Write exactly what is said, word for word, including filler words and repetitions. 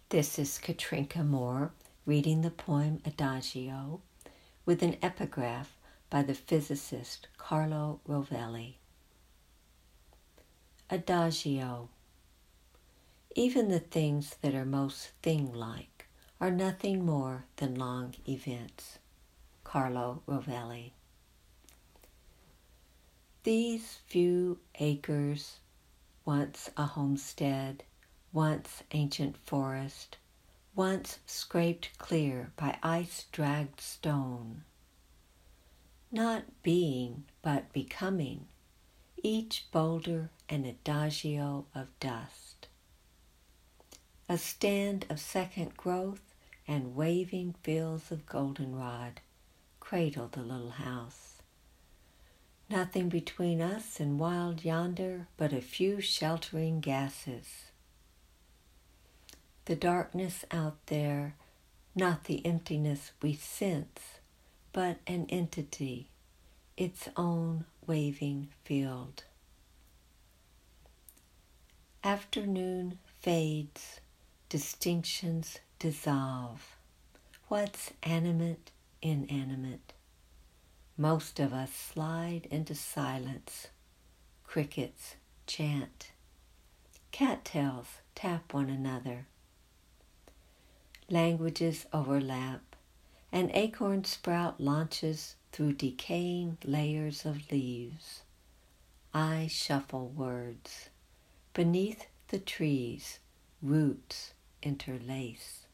This is Katrinka Moore reading the poem Adagio with an epigraph by the physicist Carlo Rovelli. Adagio. Even the things that are most thing-like are nothing more than long events. Carlo Rovelli. These few acres, once a homestead, once ancient forest, once scraped clear by ice-dragged stone. Not being, but becoming, each boulder an adagio of dust. A stand of second growth and waving fields of goldenrod cradle the little house. Nothing between us and wild yonder but a few sheltering gases. The darkness out there, not the emptiness we sense, but an entity, its own waving field. Afternoon fades, distinctions dissolve. What's animate, inanimate? Most of us slide into silence. Crickets chant. Cattails tap one another. Languages overlap. An acorn sprout launches through decaying layers of leaves. I shuffle words. Beneath the trees, roots interlace.